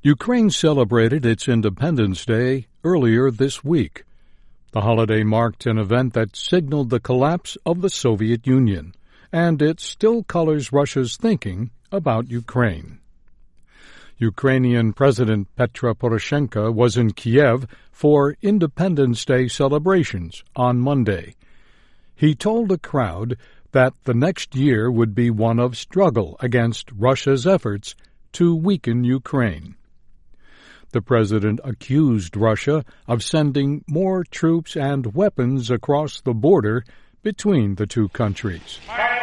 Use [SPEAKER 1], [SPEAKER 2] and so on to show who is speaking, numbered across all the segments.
[SPEAKER 1] Ukraine celebrated its Independence Day earlier this week. The holiday marked an event that signaled the collapse of the Soviet Union, and it still colors Russia's thinking about Ukraine. Ukrainian President Petro Poroshenko was in Kiev for Independence Day celebrations on Monday. He told a crowd that the next year would be one of struggle against Russia's efforts to weaken Ukraine. The president accused Russia of sending more troops and weapons across the border between the two countries.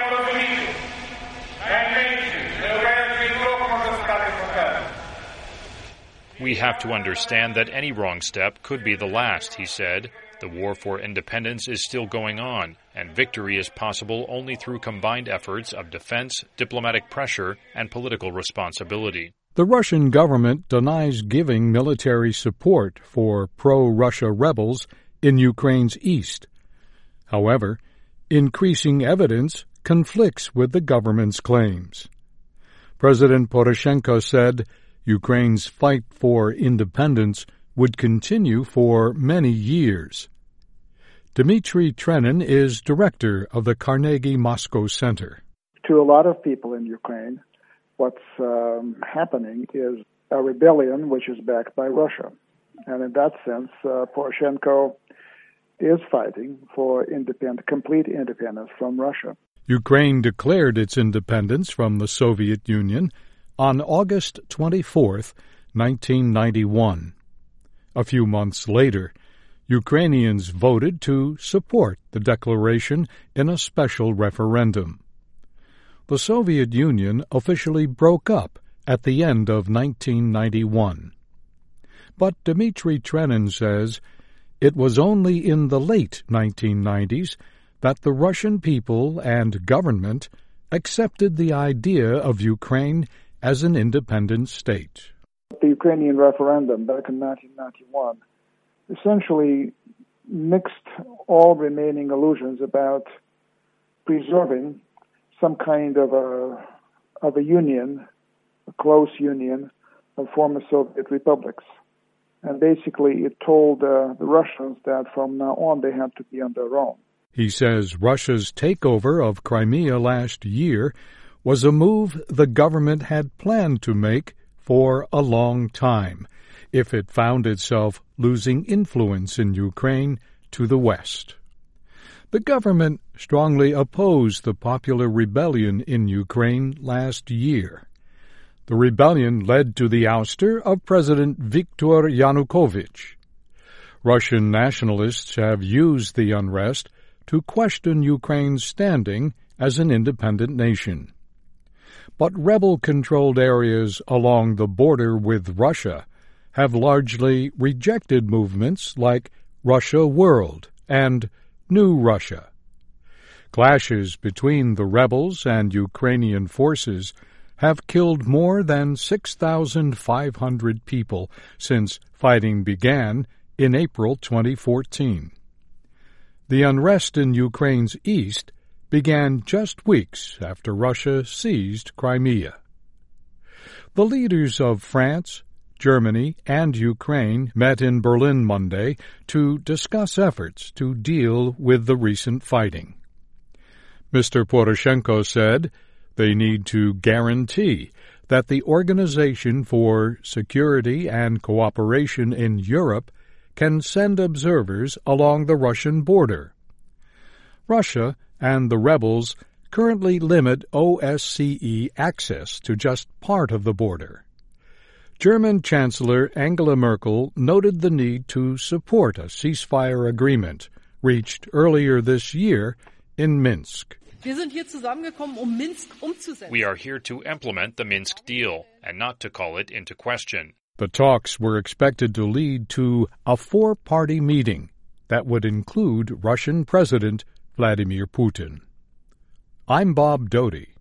[SPEAKER 2] We have to understand that any wrong step could be the last, he said. The war for independence is still going on, and victory is possible only through combined efforts of defense, diplomatic pressure, and political responsibility.
[SPEAKER 1] The Russian government denies giving military support for pro-Russia rebels in Ukraine's east. However, increasing evidence conflicts with the government's claims. President Poroshenko said Ukraine's fight for independence would continue for many years. Dmitry Trenin is director of the Carnegie Moscow Center.
[SPEAKER 3] To a lot of people in Ukraine, what's happening is a rebellion which is backed by Russia. And in that sense, Poroshenko is fighting for complete independence from Russia.
[SPEAKER 1] Ukraine declared its independence from the Soviet Union on August 24, 1991. A few months later, Ukrainians voted to support the declaration in a special referendum. The Soviet Union officially broke up at the end of 1991. But Dmitry Trenin says it was only in the late 1990s that the Russian people and government accepted the idea of Ukraine as an independent state.
[SPEAKER 3] The Ukrainian referendum back in 1991 essentially mixed all remaining illusions about preserving some kind of a union, a close union of former Soviet republics. And basically it told the Russians that from now on they had to be on their own.
[SPEAKER 1] He says Russia's takeover of Crimea last year was a move the government had planned to make for a long time if it found itself losing influence in Ukraine to the West. The government strongly opposed the popular rebellion in Ukraine last year. The rebellion led to the ouster of President Viktor Yanukovych. Russian nationalists have used the unrest to question Ukraine's standing as an independent nation. But rebel-controlled areas along the border with Russia have largely rejected movements like Russia World and New Russia. Clashes between the rebels and Ukrainian forces have killed more than 6,500 people since fighting began in April 2014. The unrest in Ukraine's east began just weeks after Russia seized Crimea. The leaders of France, Germany, and Ukraine met in Berlin Monday to discuss efforts to deal with the recent fighting. Mr. Poroshenko said they need to guarantee that the Organization for Security and Cooperation in Europe can send observers along the Russian border. Russia and the rebels currently limit OSCE access to just part of the border. German Chancellor Angela Merkel noted the need to support a ceasefire agreement reached earlier this year in Minsk.
[SPEAKER 2] We are here to implement the Minsk deal and not to call it into question.
[SPEAKER 1] The talks were expected to lead to a four-party meeting that would include Russian President Vladimir Putin. I'm Bob Doty.